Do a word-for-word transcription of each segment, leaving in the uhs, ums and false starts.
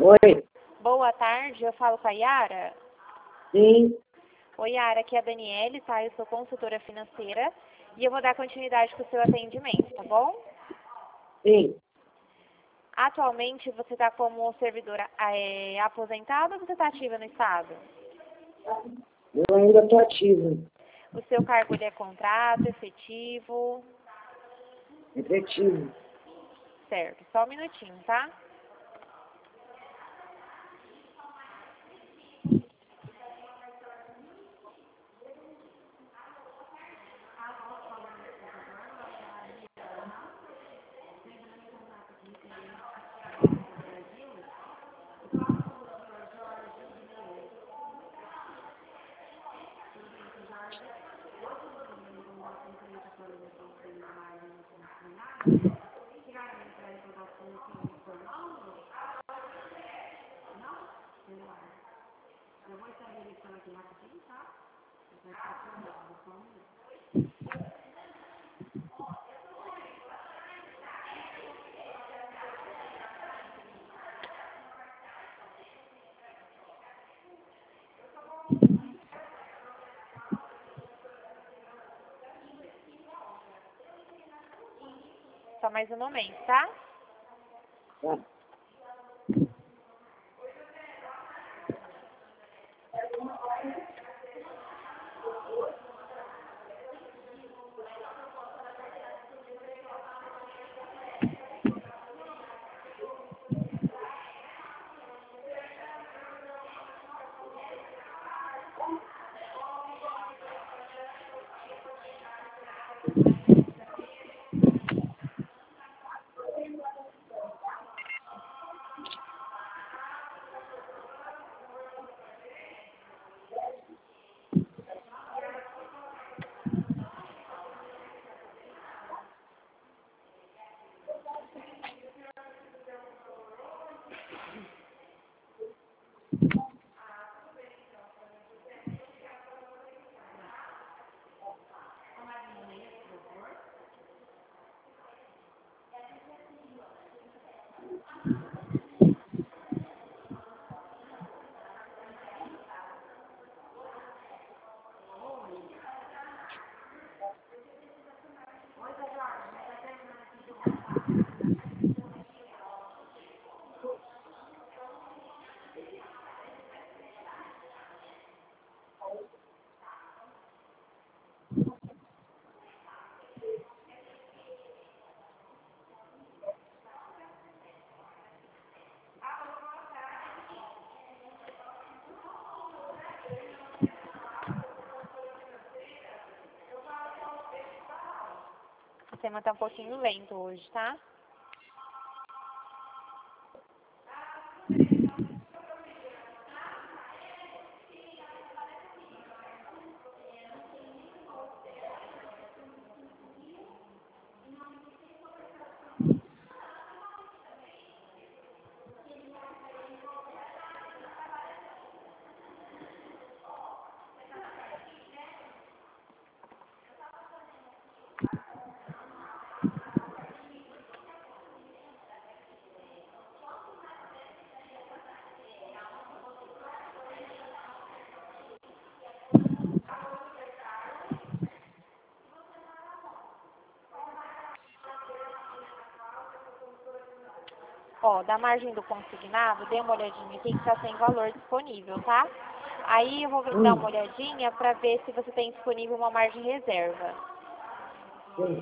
Oi, Boa tarde, eu falo com a Yara. sim, Oi, Yara, aqui é a Daniele, tá? Eu sou consultora financeira e eu vou dar continuidade com o seu atendimento, tá bom? sim. Atualmente, você está como servidora é, aposentada ou você está ativa no Estado? Eu ainda estou ativo, O seu cargo ele é contrato, efetivo? efetivo. Certo, só um minutinho, tá? Só mais um momento, tá? Tá. O sistema tá um pouquinho lento hoje, tá? Ó, da margem do consignado, dê uma olhadinha aqui que tá sem valor disponível, tá? Aí eu vou dar uma Hum, olhadinha pra ver se você tem disponível uma margem reserva. sim.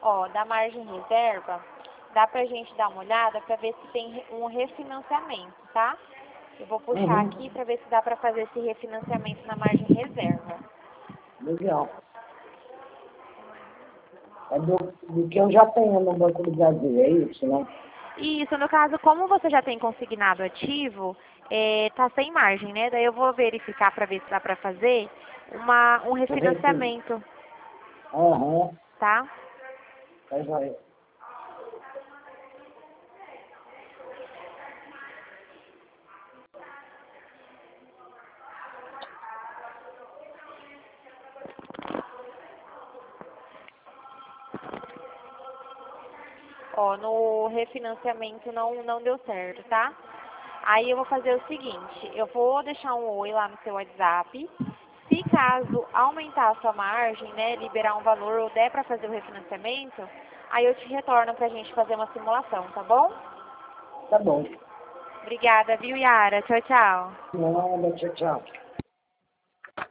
Ó, da margem reserva, dá pra gente dar uma olhada pra ver se tem re- um refinanciamento, tá? Eu vou puxar Uhum. aqui pra ver se dá pra fazer esse refinanciamento na margem reserva. Legal. É do, do que eu já tenho no Banco do Brasil, é isso, né? E isso, no caso, como você já tem consignado ativo, é, tá sem margem, né? Daí eu vou verificar pra ver se dá pra fazer uma, um Eu refiro. refinanciamento, Aham. tá? Tá joia. Ó, no refinanciamento não, não deu certo, tá? Aí eu vou fazer o seguinte, eu vou deixar um oi lá no seu WhatsApp. Se caso aumentar a sua margem, né, liberar um valor ou der pra fazer o refinanciamento, aí eu te retorno pra gente fazer uma simulação, tá bom? Tá bom. Obrigada, viu, Yara? Tchau, tchau. Nada, tchau, tchau.